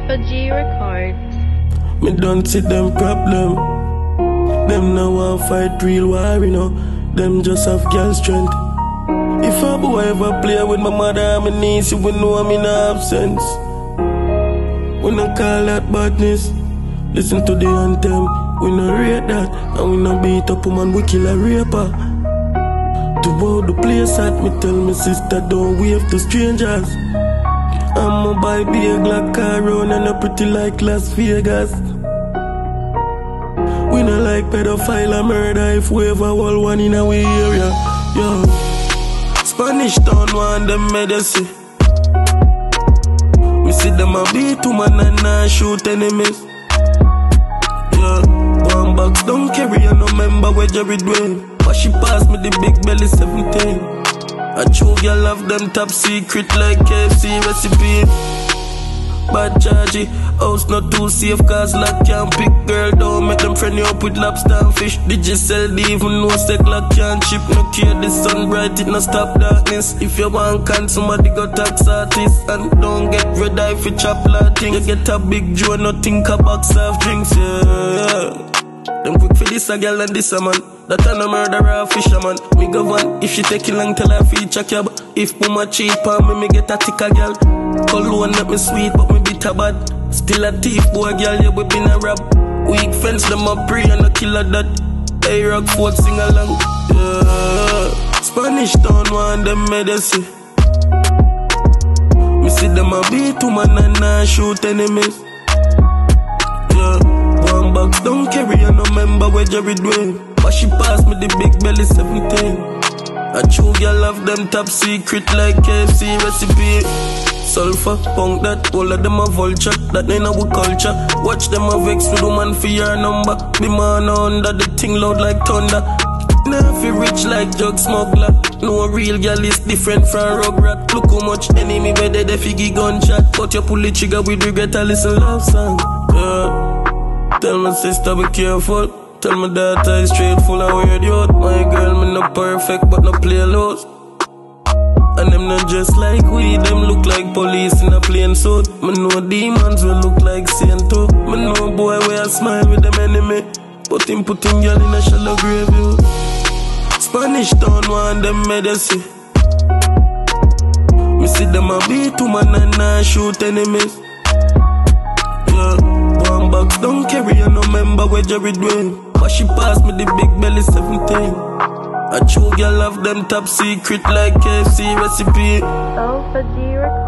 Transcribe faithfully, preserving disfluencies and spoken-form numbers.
Alpha G Records. Me don't see them problem. Them now want fight real war, you know. Them just have girl strength. If a boy ever play with my mother and my niece, you will know I'm in absence. We don't call that badness. Listen to the anthem. We no rate that, and we no beat up a man, we kill a raper. To wow the place at me, tell me sister don't wave to strangers. I'm a buy big like car round and a pretty like Las Vegas. We no like pedophile and murder if we ever hold one in our area. Yo, Spanish town want them medicine. We see them a beat woman and not shoot enemies. Yeah, one box don't carry a no member where Jerry Dwayne. But she passed me the big belly seventeen. I true girl love them top secret like K F C recipe. Bad chargy, house not too safe cause lock can't pick. Girl don't make them friend you up with lobster and fish. Did you sell the even no sec lock can't chip. No care the sun bright it no stop darkness. If you want can somebody go tax artist. And don't get red eye for chop thing. You get a big joe no think a box of drinks, yeah. Them quick for this a girl and this a man. That a no murderer or fisherman. Me go one, if she take it long till I feature cab. If mama cheap on me, me get a thicker girl. Cologne that me sweet but me bitter bad. Still a thief boy girl, yeah we been a rob. Weak fence them a pray and a killer that. Hey rock fort sing along, yeah. Spanish town want them medicine. Me see them a beat woman and not shoot enemies. Yeah, one box don't carry a no member where Jerry Dwayne. But she passed me the big belly seventeen. I true girl love them top secret like K F C recipe. Sulfur, punk that, all of them a vulture. That ain't our culture. Watch them a vex with woman for your number. The man under the thing loud like thunder. Now feel rich like drug smuggler. No real girl is different from Rugrat. Look how much enemy where they figgy gunshot. But you pull the trigger with regret and listen love song. Yeah. Tell my sister be careful. Tell my daughter is straight full of weird youth. My girl me no perfect but no play loose. And them not just like we, them look like police in a plain suit. Me know demons will look like Saint too. Me know boy where I smile with them enemy. But him put him girl in a shallow grave, yo. Spanish town want them medicine. Me see them a beat woman and not shoot enemies. Yeah, one box don't carry a no member where Jerry Dwayne. But she passed me the big belly seventeen. I true girl love them top secret like K F C recipe. Alpha G Records.